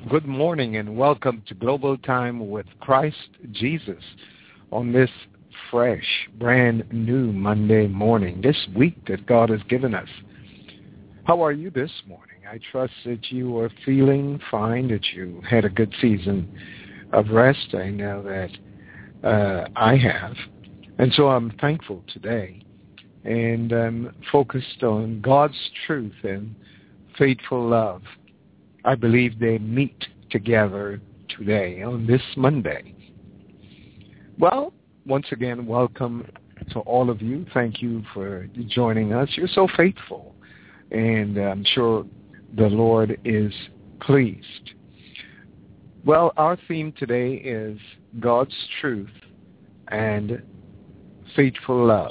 Good morning and welcome to Global Time with Christ Jesus on this fresh, brand new Monday morning, this week that God has given us. How are you this morning? I trust that you are feeling fine, that you had a good season of rest. I know that I have. And so I'm thankful today. And I'm focused on God's truth and faithful love. I believe they meet together today on this Monday. Well, once again, welcome to all of you. Thank you for joining us. You're so faithful, and I'm sure the Lord is pleased. Well, our theme today is God's truth and faithful love,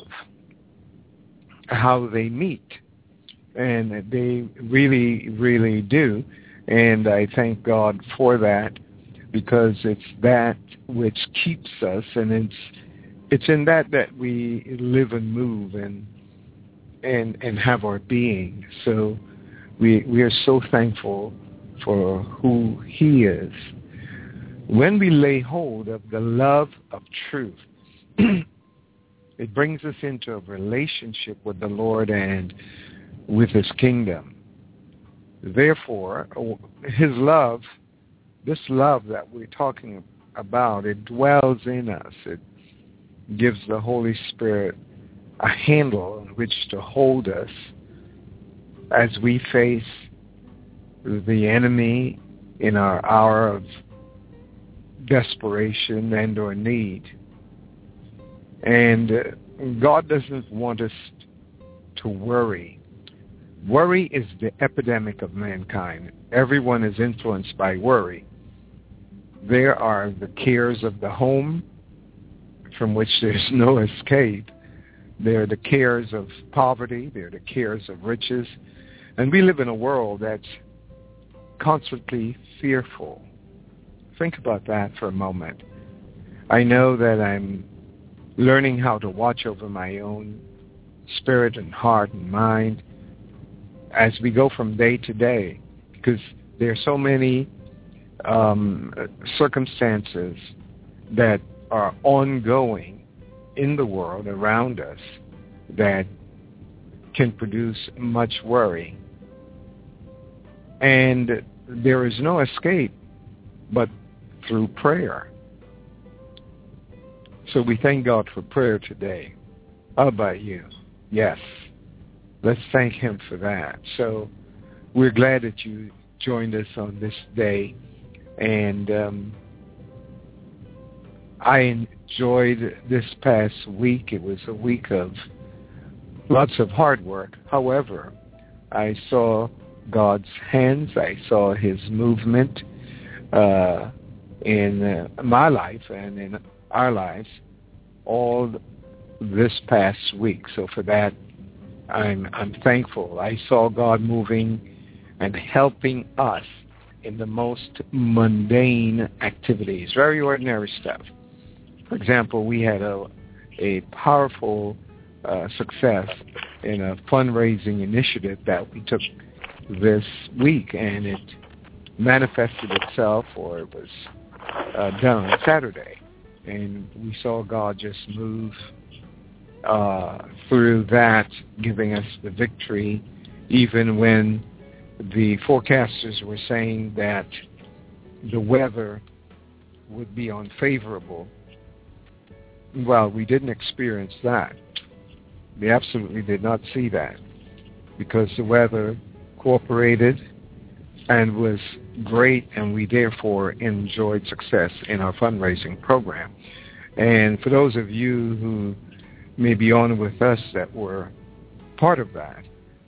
how they meet. And they really, really do. And I thank God for that, because it's that which keeps us, and it's in that we live and move and have our being. So we are so thankful for who He is. When we lay hold of the love of truth, it brings us into a relationship with the Lord and with His kingdom. Therefore, His love, this love that we're talking about, it dwells in us. It gives the Holy Spirit a handle on which to hold us as we face the enemy in our hour of desperation and or need. And God doesn't want us to worry. Worry is the epidemic of mankind. Everyone is influenced by worry. There are the cares of the home, from which there's no escape. There are the cares of poverty. There are the cares of riches. And we live in a world that's constantly fearful. Think about that for a moment. I know that I'm learning how to watch over my own spirit and heart and mind as we go from day to day, because there are so many circumstances that are ongoing in the world around us that can produce much worry. And there is no escape but through prayer. So we thank God for prayer today. How about you? Yes. Let's thank Him for that. So we're glad that you joined us on this day. And I enjoyed this past week. It was a week of lots of hard work. However, I saw God's hands. I saw His movement in my life and in our lives all this past week. So for that, I'm thankful. I saw God moving and helping us in the most mundane activities, very ordinary stuff. For example, we had a powerful success in a fundraising initiative that we took this week, and it manifested itself, or it was done on Saturday. And we saw God just move through that, giving us the victory, even when the forecasters were saying that the weather would be unfavorable. Well, we didn't experience that. We absolutely did not see that, because the weather cooperated and was great, and we therefore enjoyed success in our fundraising program. And for those of you who may be on with us that were part of that,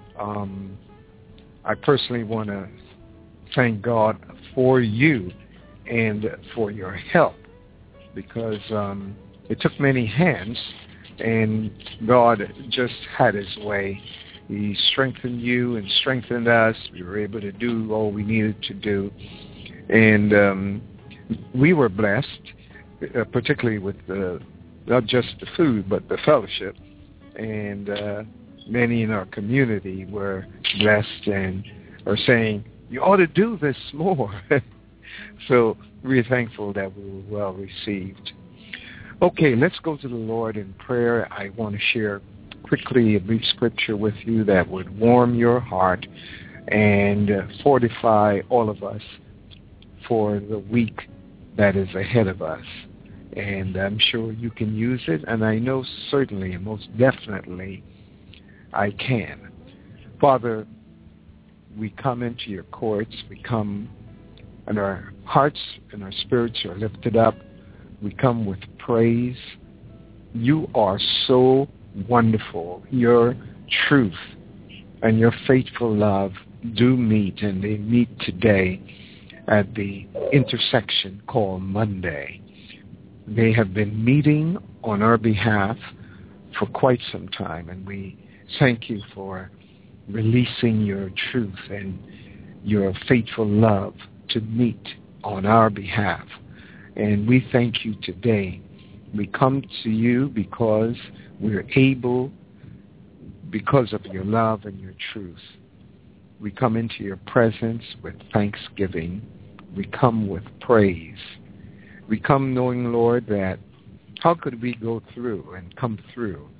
I personally want to thank God for you and for your help, because it took many hands, and God just had His way. He strengthened you and strengthened us. We were able to do all we needed to do. And we were blessed, particularly with not just the food, but the fellowship. And many in our community were blessed and are saying, you ought to do this more. So we're thankful that we were well received. Okay, let's go to the Lord in prayer. I want to share quickly a brief scripture with you that would warm your heart and fortify all of us for the week that is ahead of us. And I'm sure you can use it, and I know certainly and most definitely I can. Father, we come into your courts. We come, and our hearts and our spirits are lifted up. We come with praise. You are so wonderful. Your truth and your faithful love do meet, and they meet today at the intersection called Monday. They have been meeting on our behalf for quite some time, and we thank you for releasing your truth and your faithful love to meet on our behalf. And we thank you today. We come to you because we're able, because of your love and your truth. We come into your presence with thanksgiving. We come with praise. We come knowing, Lord, that how could we go through and come through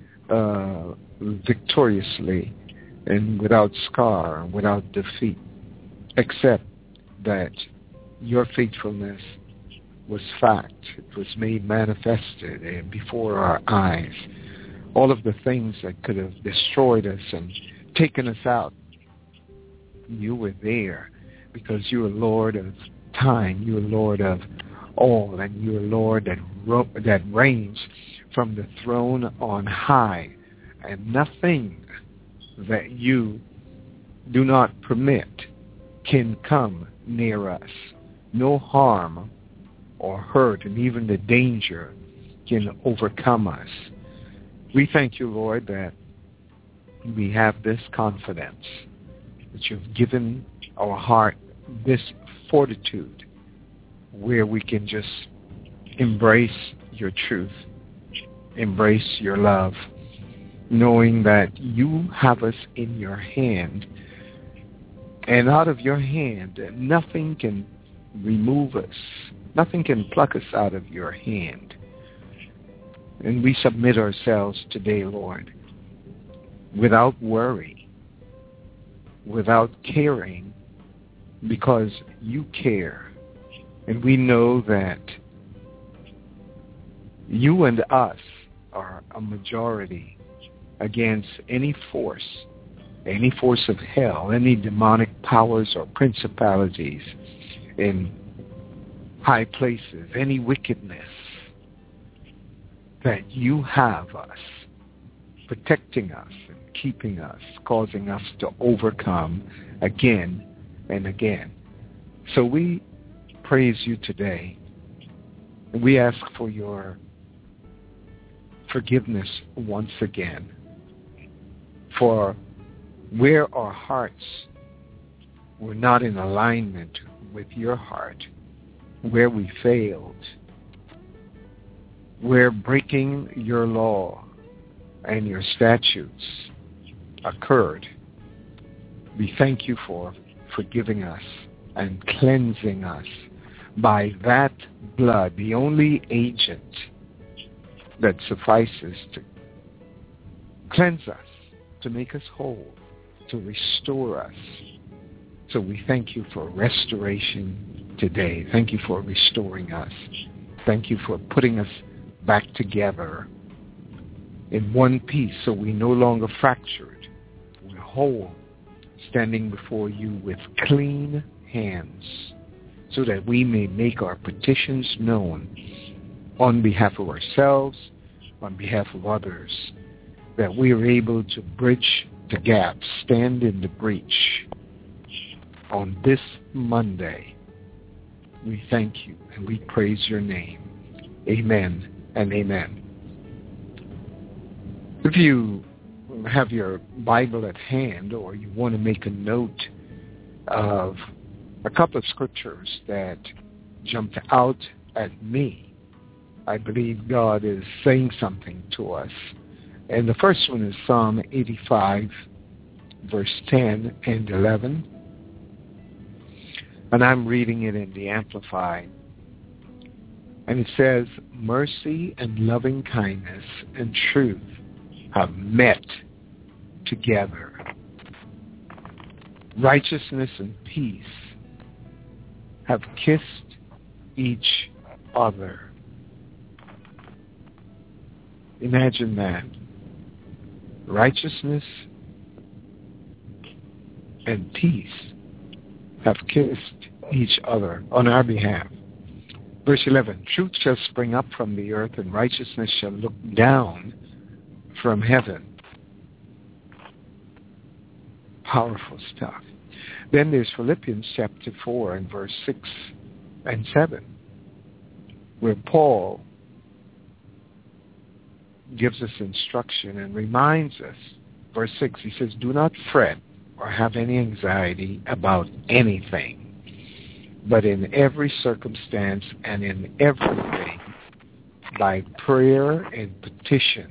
victoriously and without scar, without defeat, except that your faithfulness was fact. It was made manifested and before our eyes. All of the things that could have destroyed us and taken us out, you were there because you are Lord of time. You are Lord of all, and you are Lord that reigns from the throne on high, and nothing that you do not permit can come near us. No harm or hurt, and even the danger can overcome us. We thank you, Lord, that we have this confidence, that you've given our heart this fortitude where we can just embrace your truth, embrace your love, knowing that you have us in your hand, and out of your hand nothing can remove us. Nothing can pluck us out of your hand. And we submit ourselves today, Lord, without worry, without caring, because you care. And we know that you and us are a majority against any force of hell, any demonic powers or principalities in high places, any wickedness, that you have us, protecting us and keeping us, causing us to overcome again and again. So we praise you today. We ask for your forgiveness once again for where our hearts were not in alignment with your heart, where we failed, where breaking your law and your statutes occurred. We thank you for forgiving us and cleansing us by that blood, the only agent that suffices to cleanse us, to make us whole, to restore us. So we thank you for restoration today. Thank you for restoring us. Thank you for putting us back together in one piece so we're no longer fractured. We're whole, standing before you with clean hands so that we may make our petitions known on behalf of ourselves, on behalf of others, that we are able to bridge the gap, stand in the breach on this Monday. We thank you and we praise your name. Amen and amen. If you have your Bible at hand or you want to make a note of a couple of scriptures that jumped out at me, I believe God is saying something to us. And the first one is Psalm 85, verse 10 and 11. And I'm reading it in the Amplified. And it says, mercy and loving kindness and truth have met together. Righteousness and peace have kissed each other. Imagine that. Righteousness and peace have kissed each other on our behalf. Verse 11, truth shall spring up from the earth, and righteousness shall look down from heaven. Powerful stuff. Then there's Philippians chapter 4 and verse 6 and 7, where Paul gives us instruction and reminds us. Verse 6, he says, do not fret or have any anxiety about anything, but in every circumstance and in everything, by prayer and petition,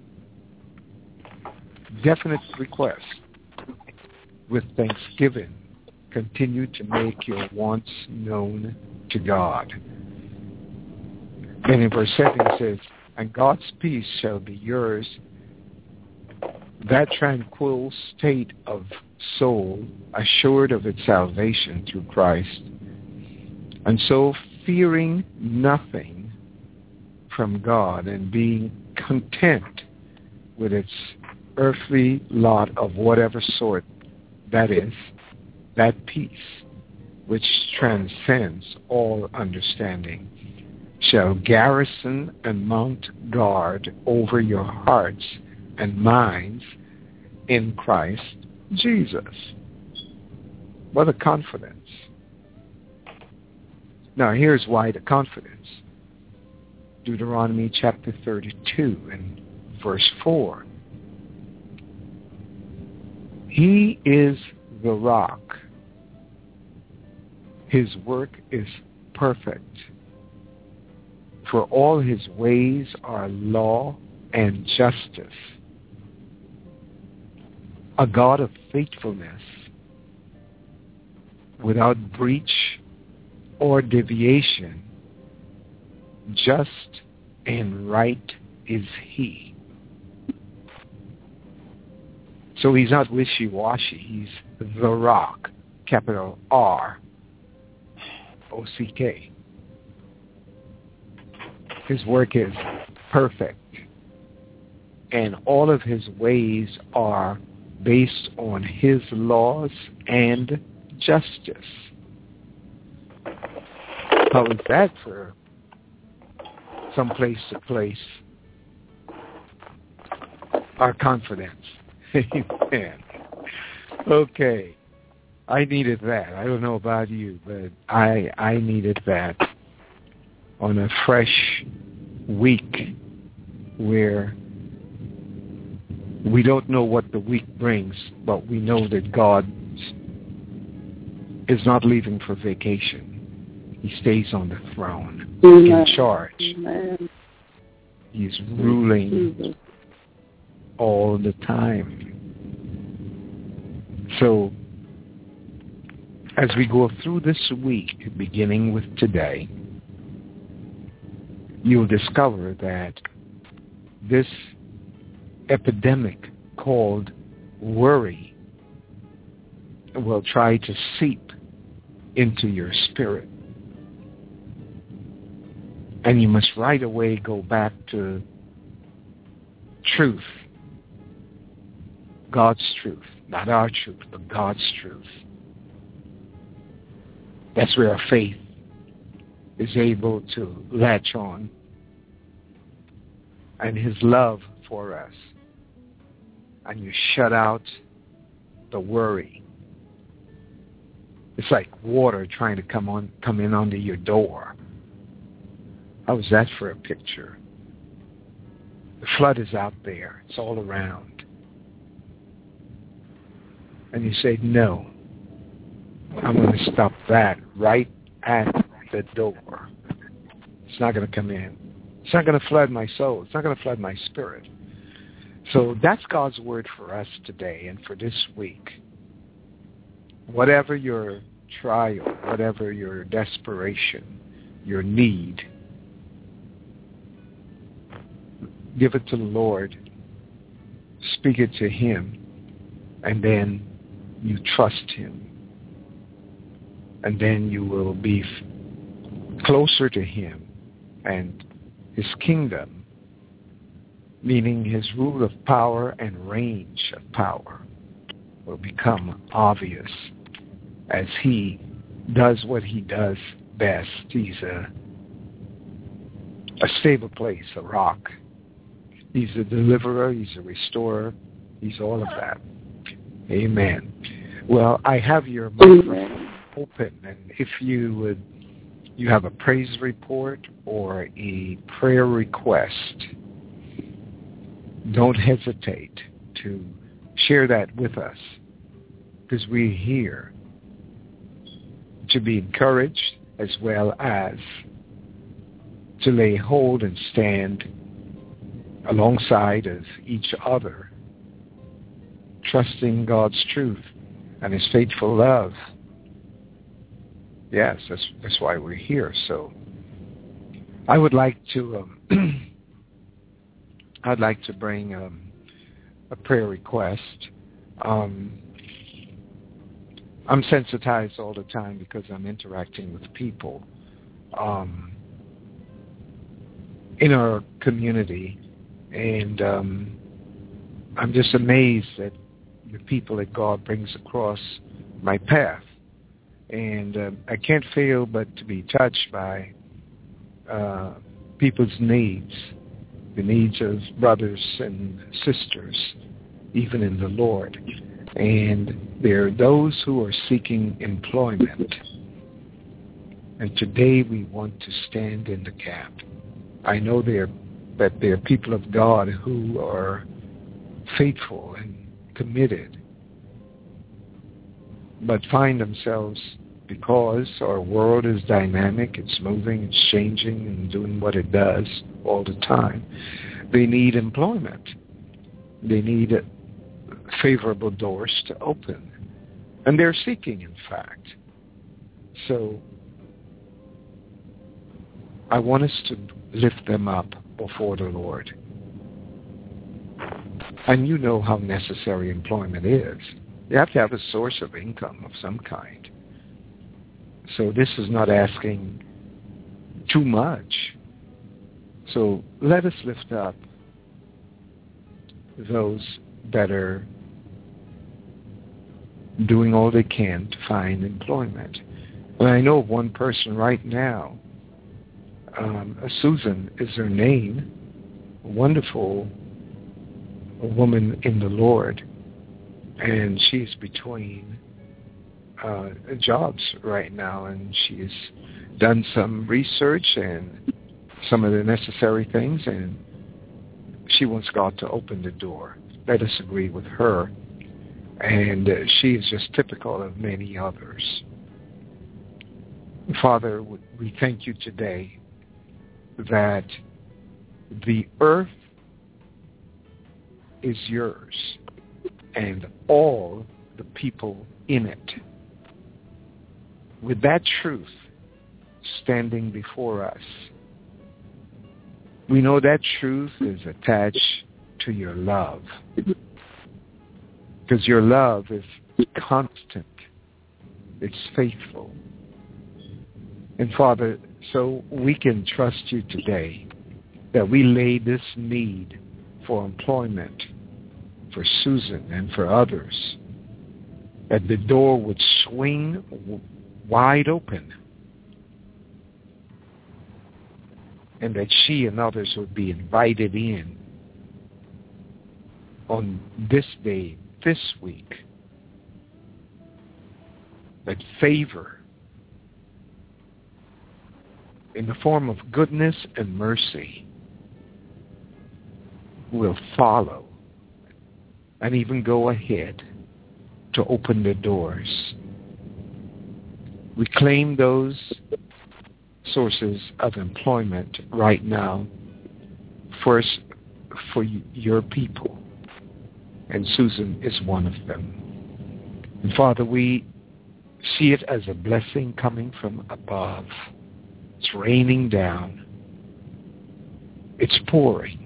definite request, with thanksgiving, continue to make your wants known to God. And in verse 7 it says, and God's peace shall be yours, that tranquil state of soul assured of its salvation through Christ. And so fearing nothing from God and being content with its earthly lot of whatever sort that is, that peace which transcends all understanding shall garrison and mount guard over your hearts and minds in Christ Jesus. What a confidence. Now here's why the confidence. Deuteronomy chapter 32 and verse 4. He is the rock. His work is perfect. For all his ways are law and justice. A God of faithfulness, without breach or deviation, just and right is he. So he's not wishy-washy. He's the rock, capital R-O-C-K. His work is perfect, and all of his ways are based on his laws and justice. How is that for some place to place our confidence? Amen. Okay. I needed that. I don't know about you, but I needed that on a fresh week where we don't know what the week brings, but we know that God is not leaving for vacation. He stays on the throne, in charge. Amen. He's ruling all the time. So, as we go through this week, beginning with today, you'll discover that this epidemic called worry will try to seep into your spirit. And you must right away go back to truth. God's truth. Not our truth, but God's truth. That's where our faith is able to latch on. And his love for us. And you shut out the worry. It's like water trying to come in under your door. How is that for a picture? The flood is out there. It's all around. And you say, no, I'm going to stop that right at the door. It's not going to come in. It's not going to flood my soul. It's not going to flood my spirit. So that's God's word for us today and for this week. Whatever your trial, whatever your desperation, your need, give it to the Lord, speak it to Him, and then you trust Him. And then you will be closer to Him and His kingdom, meaning His rule of power and range of power, will become obvious as He does what He does best. He's a stable place, a rock. He's a deliverer. He's a restorer. He's all of that. Amen. Well, I have your microphone open, and if you have a praise report or a prayer request, don't hesitate to share that with us, because we're here to be encouraged as well as to lay hold and stand alongside of each other, trusting God's truth and His faithful love. Yes, that's why we're here. So I would like to I'd like to bring a prayer request. I'm sensitized all the time because I'm interacting with people in our community, and I'm just amazed at the people that God brings across my path. And I can't fail but to be touched by people's needs, the needs of brothers and sisters, even in the Lord. And there are those who are seeking employment. And today we want to stand in the gap. I know that there are people of God who are faithful and committed, but find themselves, because our world is dynamic, it's moving, it's changing, and doing what it does all the time. They need employment. They need favorable doors to open. And they're seeking, in fact. So I want us to lift them up before the Lord. And you know how necessary employment is. You have to have a source of income of some kind. So this is not asking too much. So let us lift up those that are doing all they can to find employment. And I know of one person right now, Susan is her name, a wonderful woman in the Lord, and she's between jobs right now, and she's done some research and some of the necessary things, and she wants God to open the door. Let us agree with her, and she is just typical of many others. Father, we thank you today that the earth is yours and all the people in it. With that truth standing before us, we know that truth is attached to your love, because your love is constant, it's faithful. And Father, so we can trust you today that we lay this need for employment for Susan and for others, that the door would swing wide open, and that she and others would be invited in on this day, this week, that favor in the form of goodness and mercy will follow and even go ahead to open the doors. We claim those sources of employment right now first for your people, and Susan is one of them. And Father, we See it as a blessing coming from above. It's raining down. It's pouring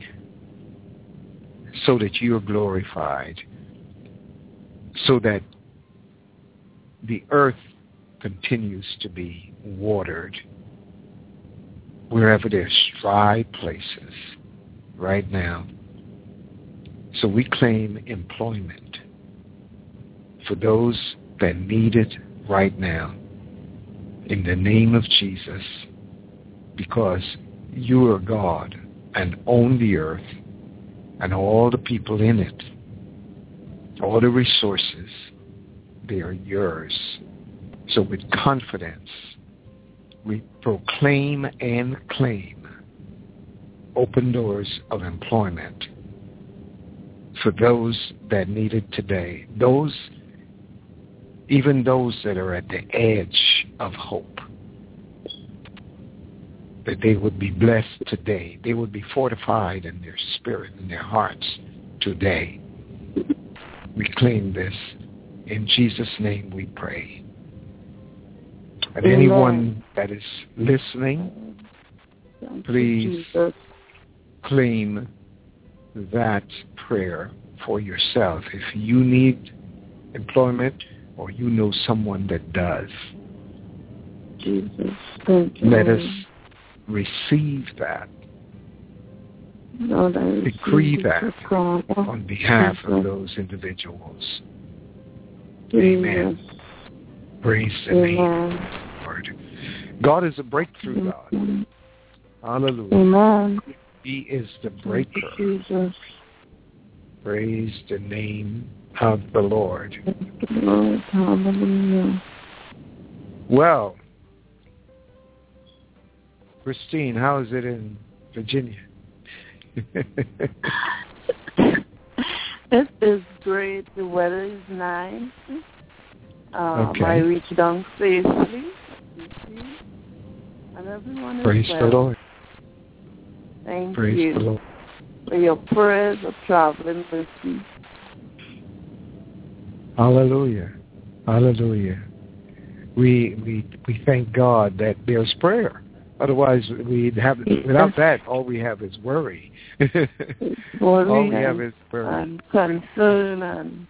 so that you are glorified, so that the earth continues to be watered wherever there's dry places right now. So we claim employment for those that need it right now in the name of Jesus, because you are God and own the earth and all the people in it, all the resources, they are yours. So with confidence, we proclaim and claim open doors of employment for those that need it today. Even those that are at the edge of hope, that they would be blessed today. They would be fortified in their spirit and their hearts today. We claim this. In Jesus' name we pray. And Amen. Anyone that is listening, please claim that prayer for yourself. If you need employment or you know someone that does, Jesus, thank you. let us receive that. Lord, decree that on behalf of those individuals. Amen. Praise the name of the Lord. God is a breakthrough God. Hallelujah. Amen. He is the breaker. Jesus. Praise the name of the Lord. Lord, hallelujah. Well, Christine, how is it in Virginia? It is great. The weather is nice. Okay. I reached down safely. And everyone is Praise well. the Lord. Thank Praise you the Lord. for your prayers of traveling mercy. Hallelujah. Hallelujah. We thank God that there's prayer. Otherwise, we'd have without that, all we have is worry. Worry all we have is worry and concern,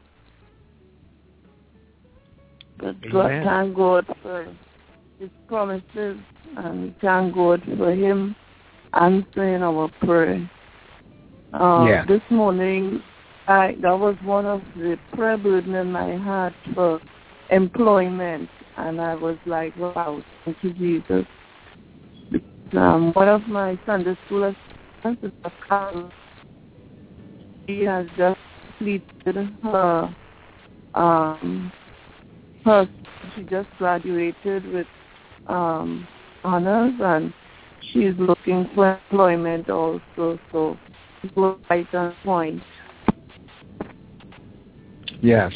but God, thank God for His promises, and we thank God for Him answering our prayer. This morning, that was one of the prayer burden in my heart for employment, and I was like, wow, thank you, Jesus. One of my Sunday school assistants, she has just completed she just graduated with honors, and she's looking for employment also, so it's right on point. Yes.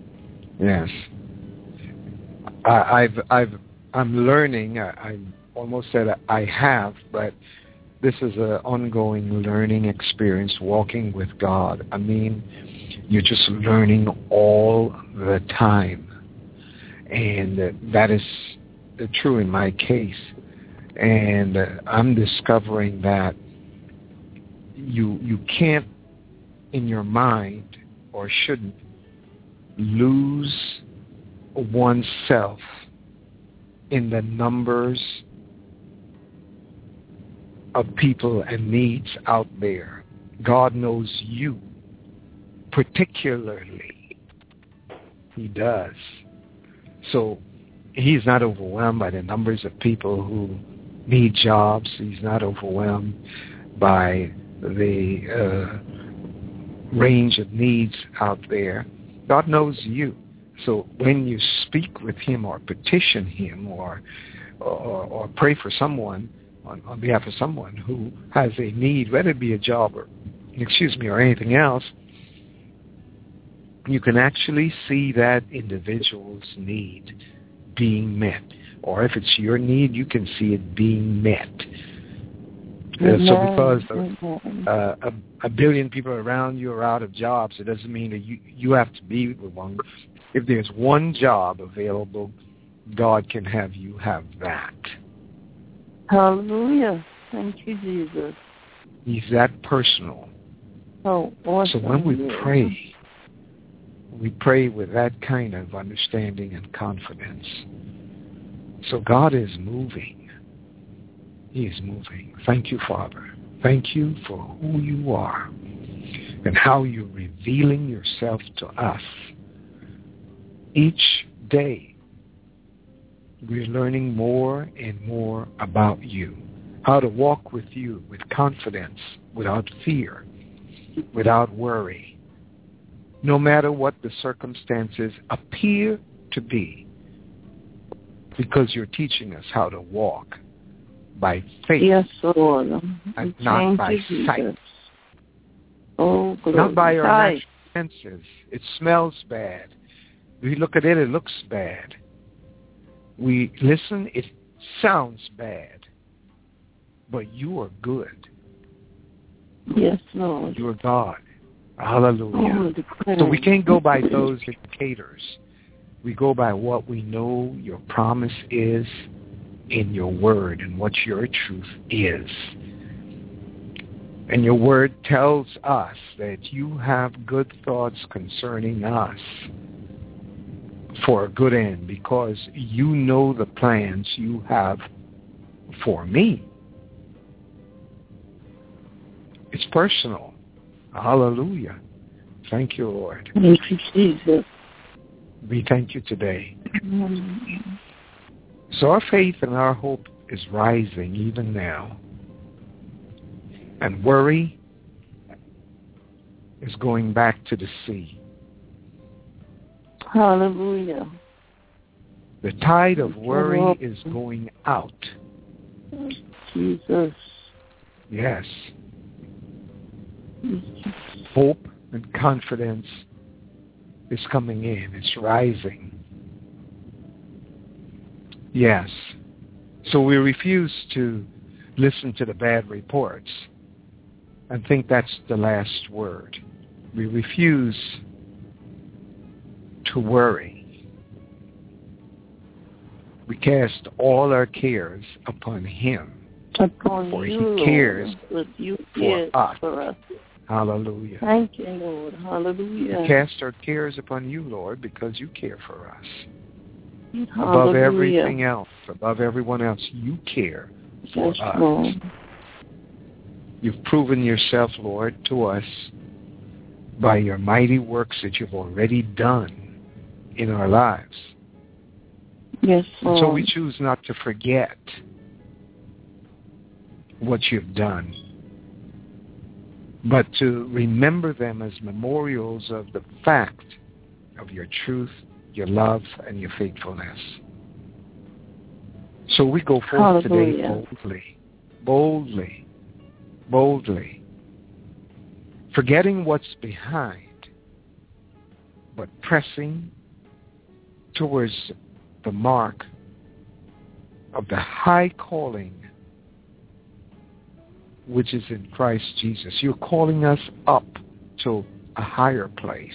I'm learning. I almost said I have, but this is an ongoing learning experience, walking with God. I mean, you're just learning all the time. And that is true in my case. And I'm discovering that you can't, in your mind, or shouldn't, lose oneself in the numbers of people and needs out there. God knows you particularly. He does. So He's not overwhelmed by the numbers of people who need jobs. He's not overwhelmed by the range of needs out there. God knows you. So when you speak with Him or petition Him or pray for someone on behalf of someone who has a need, whether it be a job or anything else, you can actually see that individual's need being met. Or if it's your need, you can see it being met. So because a billion people around you are out of jobs, it doesn't mean that you have to be with one. If there's one job available God can have you have that. Hallelujah. Thank you, Jesus. He's that personal. Oh, awesome. So when we pray with that kind of understanding and confidence. So God is moving. He is moving. Thank you, Father. Thank you for who you are and how you're revealing yourself to us. Each day, we're learning more and more about you, how to walk with you with confidence, without fear, without worry, no matter what the circumstances appear to be, because you're teaching us how to walk by faith, yes, Lord, and not by sight. Oh, not by our natural senses. It smells bad. We look at it, it looks bad. We listen, it sounds bad. But you are good. Yes, Lord. You are God. Hallelujah. So we can't go by those indicators. We go by what we know your promise is in your word and what your truth is. And your word tells us that you have good thoughts concerning us for a good end, because you know the plans you have for me. It's personal. Hallelujah. Thank you, Lord. Thank you, Jesus. We thank you today. So our faith and our hope is rising even now. And worry is going back to the sea. Hallelujah. The tide of worry is going out. Jesus. Yes. Hope and confidence is coming in. It's rising. Yes. So we refuse to listen to the bad reports and think that's the last word. We refuse to worry. We cast all our cares upon him, for he cares for us. Hallelujah. Thank you, Lord. Hallelujah. We cast our cares upon you, Lord, because you care for us. Hallelujah. Above everything else, above everyone else, you care for us. Lord. You've proven yourself, Lord, to us by your mighty works that you've already done in our lives. Yes, Lord. And so we choose not to forget what you've done, but to remember them as memorials of the fact of your truth, your love, and your faithfulness. So we go forth today boldly, forgetting what's behind, but pressing towards the mark of the high calling which is in Christ Jesus. You're calling us up to a higher place.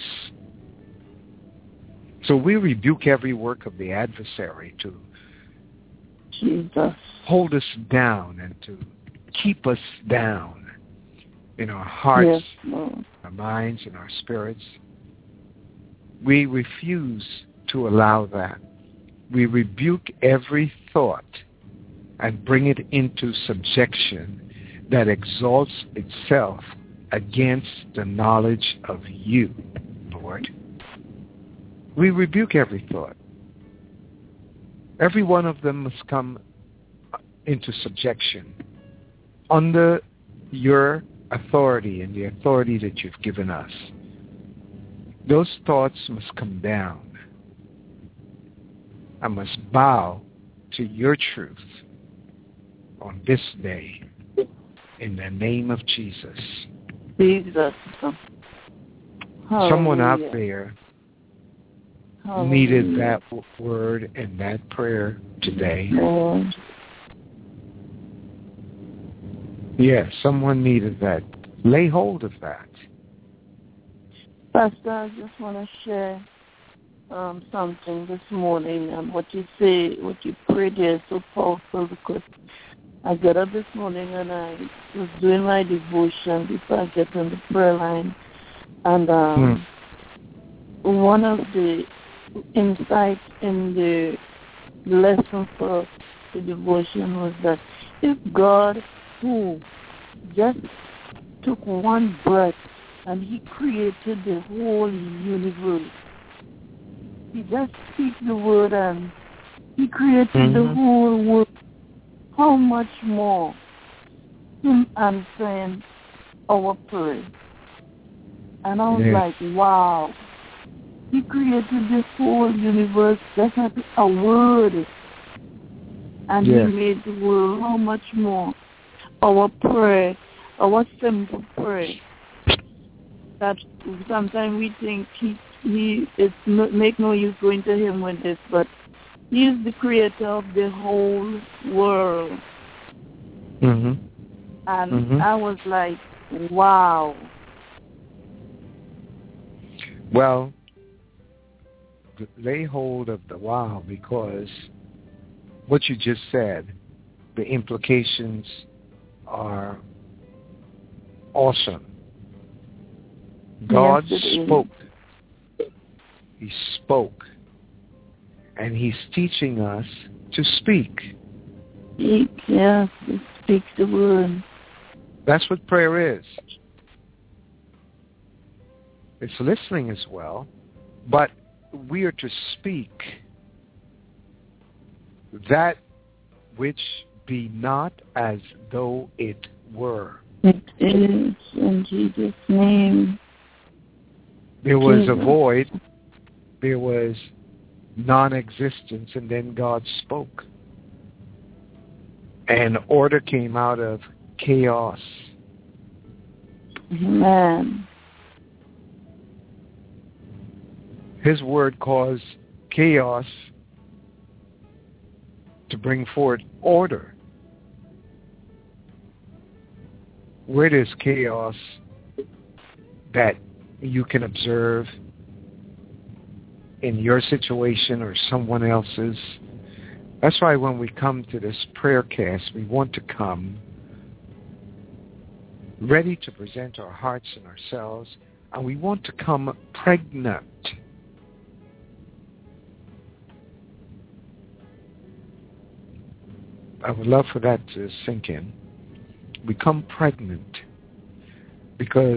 So we rebuke every work of the adversary to hold us down and to keep us down in our hearts, our minds, and our spirits. We refuse to allow that. We rebuke every thought and bring it into subjection that exalts itself against the knowledge of you, Lord. We rebuke every thought. Every one of them must come into subjection under your authority and the authority that you've given us. Those thoughts must come down. I must bow to your truth on this day in the name of Jesus. Jesus. Someone out there needed that word and that prayer today. Lord. Yes, someone needed that. Lay hold of that. Pastor, I just want to share something this morning, and what you say, what you prayed is so powerful, because I got up this morning and I was doing my devotion before I get on the prayer line, and one of the insights in the lesson for the devotion was that if God, who just took one breath and he created the whole universe, he just speaks the word and he created the whole world, how much more him answering our prayer? And I was like, wow, he created this whole universe just with a word, and he made the world, how much more our prayer, our simple prayer, that sometimes we think it's make no use going to him with this, but he is the creator of the whole world. And I was like, wow. Well, lay hold of the wow, because what you just said, the implications are awesome. God spoke. He spoke. And he's teaching us to speak. Speak, yes. Speak the word. That's what prayer is. It's listening as well, but we are to speak that which be not as though it were. It is, in Jesus' name. There was a void, there was non-existence, and then God spoke. And order came out of chaos. Amen. His word caused chaos to bring forth order. Where there's chaos that you can observe in your situation or someone else's, that's why when we come to this prayer cast, we want to come ready to present our hearts and ourselves, and we want to come pregnant. I would love for that to sink in. We come pregnant because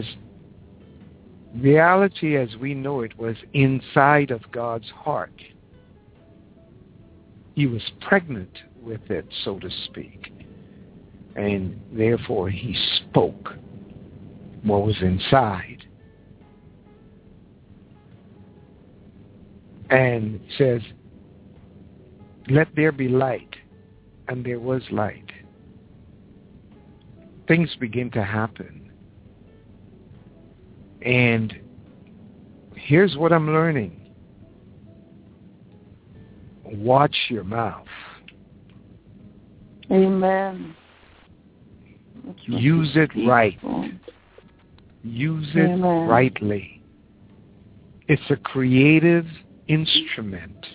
reality as we know it was inside of God's heart. He was pregnant with it, so to speak. And therefore he spoke what was inside. And says, let there be light. And there was light. Things begin to happen. And here's what I'm learning. Watch your mouth. Amen. Use it right. Use it rightly. It's a creative instrument.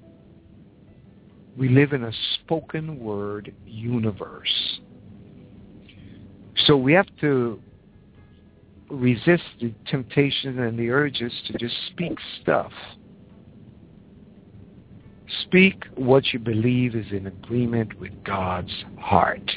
We live in a spoken word universe. So we have to resist the temptation and the urges to just speak stuff. Speak what you believe is in agreement with God's heart.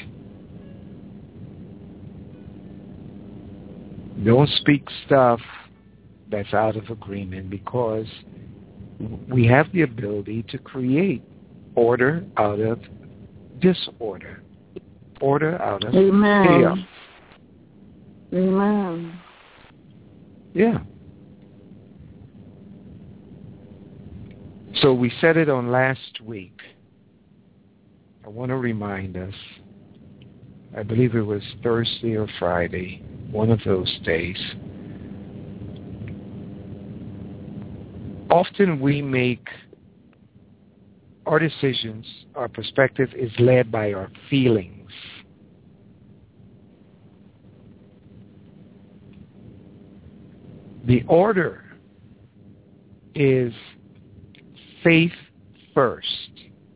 Don't speak stuff that's out of agreement, because we have the ability to create order out of disorder. Order out of chaos. Amen. Yeah. So we said it on last week. I want to remind us, I believe it was Thursday or Friday, one of those days. Often we make our decisions, our perspective is led by our feelings. The order is faith first.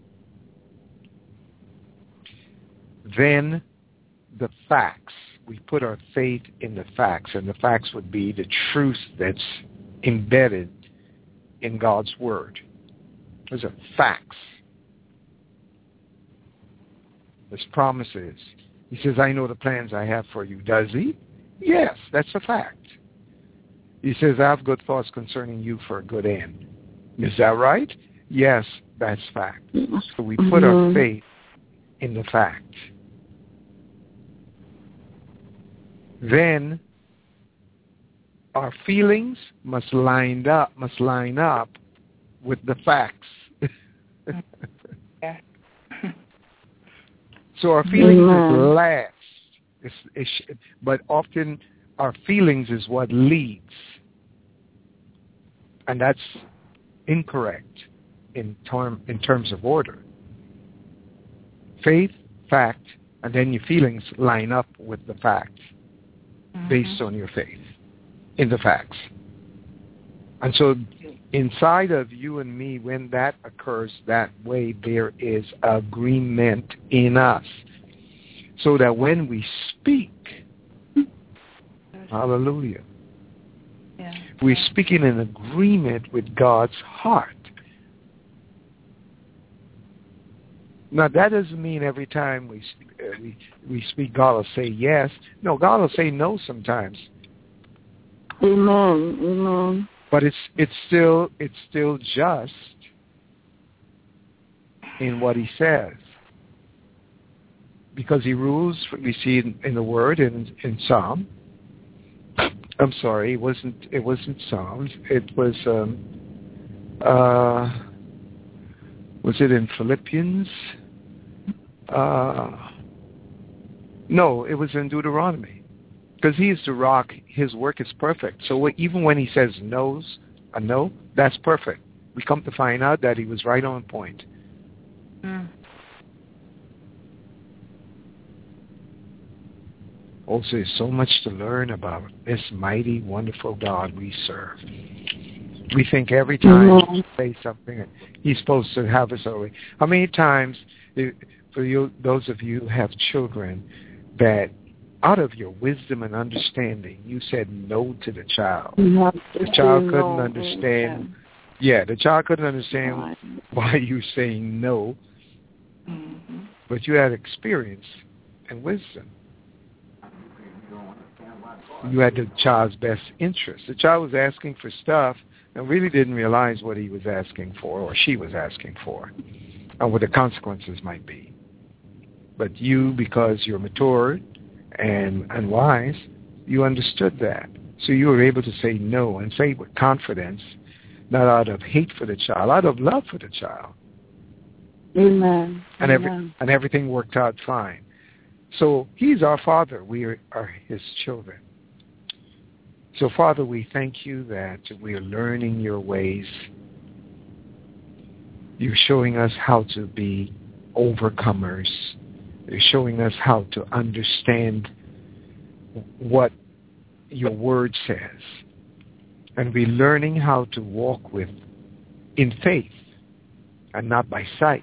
Then the facts. We put our faith in the facts, and the facts would be the truth that's embedded in God's Word. Those are facts. His promises. He says, I know the plans I have for you. Does he? Yes, that's a fact. He says, I have good thoughts concerning you for a good end. Is that right? Yes, that's fact. So we put our faith in the fact. Then our feelings must line up with the facts. Yeah. So our feelings is last, but often our feelings is what leads, and that's incorrect in terms of order. Faith, fact, and then your feelings line up with the facts based on your faith in the facts. And so inside of you and me, when that occurs that way, there is agreement in us. So that when we speak, hallelujah, we're speaking in agreement with God's heart. Now, that doesn't mean every time we speak, God will say yes. No, God will say no sometimes. Amen. Amen. But it's still just in what he says, because he rules. We see in the Word in Psalm. I'm sorry, it wasn't Psalms. It was it in Philippians? No, it was in Deuteronomy. Because he is the rock, his work is perfect. So even when he says no, that's perfect. We come to find out that he was right on point. Also, there's so much to learn about this mighty, wonderful God we serve. We think every time we say something, he's supposed to have us away. How many times, for you, those of you who have children, that out of your wisdom and understanding, you said no to the child. The child couldn't understand. Yeah, the child couldn't understand why you're saying no, but you had experience and wisdom. You had the child's best interest. The child was asking for stuff and really didn't realize what he was asking for or she was asking for and what the consequences might be. But you, because you're mature and wise, you understood that. So you were able to say no and say with confidence, not out of hate for the child, out of love for the child. Amen. And everything worked out fine. So he's our Father. We are his children. So, Father, we thank you that we are learning your ways. You're showing us how to be overcomers. You're showing us how to understand what your word says. And we're learning how to walk in faith and not by sight.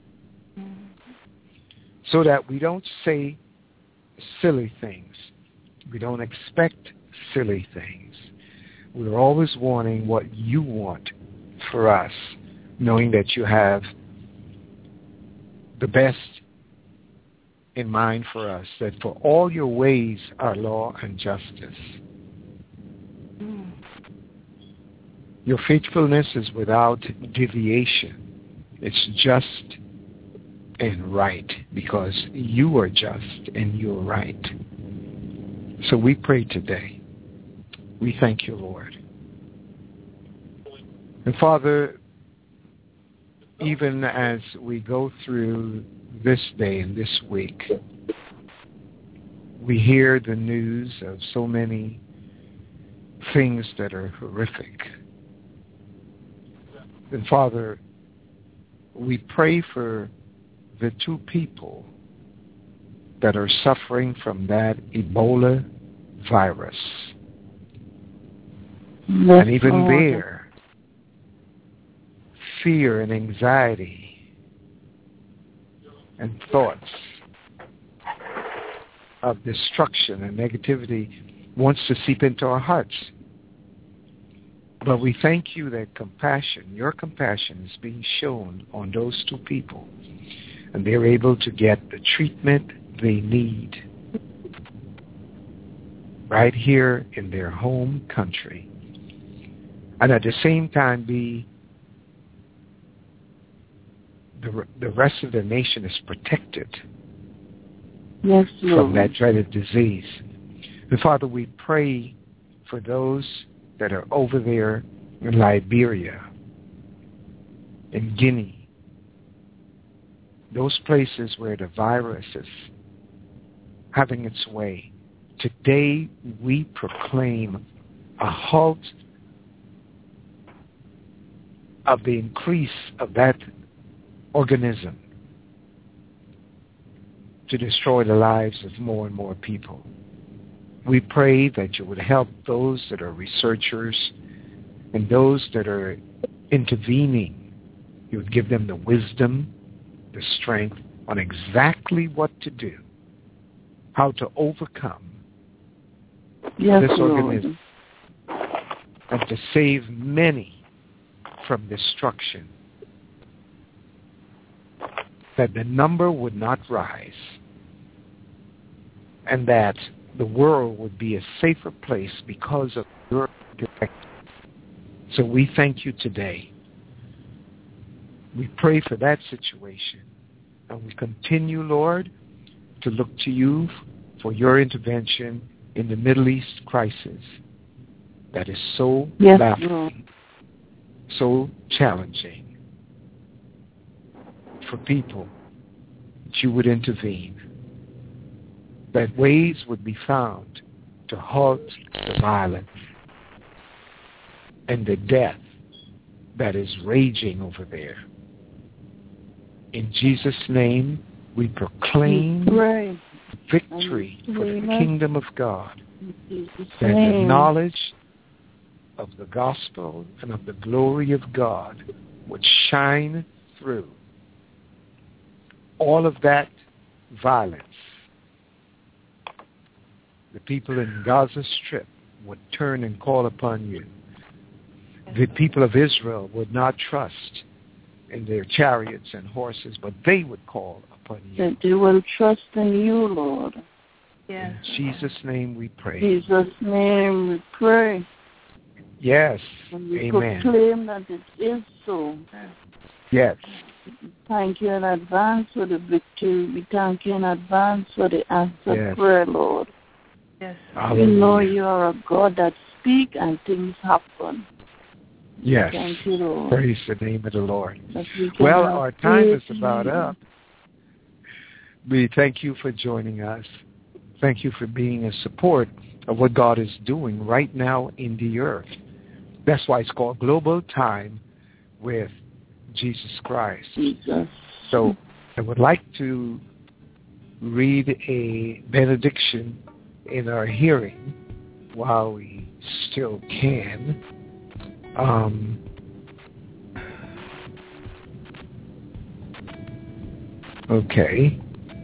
So that we don't say silly things. We don't expect silly things. We're always wanting what you want for us, knowing that you have the best in mind for us, that for all your ways are law and justice. Your faithfulness is without deviation. It's just and right, because you are just and you're right. So we pray today. We thank you, Lord. And Father, even as we go through this day and this week, we hear the news of so many things that are horrific. And Father, we pray for the two people that are suffering from that Ebola virus. And even there, fear and anxiety and thoughts of destruction and negativity wants to seep into our hearts. But we thank you that compassion, your compassion, is being shown on those two people, and they're able to get the treatment they need right here in their home country, and at the same time the rest of the nation is protected from that dreaded disease. And Father, we pray for those that are over there in Liberia, in Guinea, those places where the virus is having its way. Today we proclaim a halt of the increase of that organism to destroy the lives of more and more people. We pray that you would help those that are researchers and those that are intervening. You would give them the wisdom, the strength on exactly what to do, how to overcome this organism, and to save many from destruction, that the number would not rise, and that the world would be a safer place because of your direction. So we thank you today. We pray for that situation, and we continue, Lord, to look to you for your intervention in the Middle East crisis that is so baffling, so challenging for people, that you would intervene, that ways would be found to halt the violence and the death that is raging over there. In Jesus' name, we proclaim victory for the kingdom of God, that the knowledge of the gospel and of the glory of God would shine through all of that violence. The people in Gaza Strip would turn and call upon you. The people of Israel would not trust in their chariots and horses, but they would call upon you. That they will trust in you, Lord. Yes. In Jesus' name we pray. In Jesus' name we pray. Yes. And we Amen. proclaim that it is so. Yes. Thank you in advance for the victory. We thank you in advance for the answered prayer, Lord. Yes. We know you are a God that speaks and things happen. Yes. Thank you, Lord. Praise the name of the Lord. Well, our time is about up. We thank you for joining us. Thank you for being a support of what God is doing right now in the earth. That's why it's called Global Time with Jesus Christ. Jesus. So I would like to read a benediction in our hearing while we still can. Okay.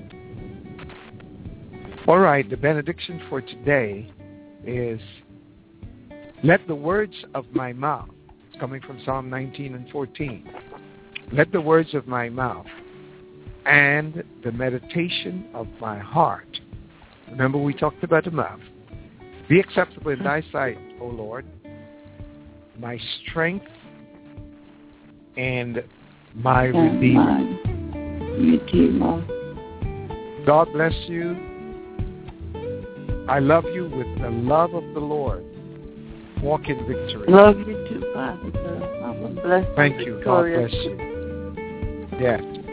All right, the benediction for today is, let the words of my mouth, it's coming from Psalm 19 and 14, let the words of my mouth and the meditation of my heart, remember we talked about the mouth, be acceptable in thy sight, O Lord, my strength and my Redeemer. God bless you. I love you with the love of the Lord. Walk in victory. Love you too, Pastor. Have a blessed Thank you. God bless you. Yes.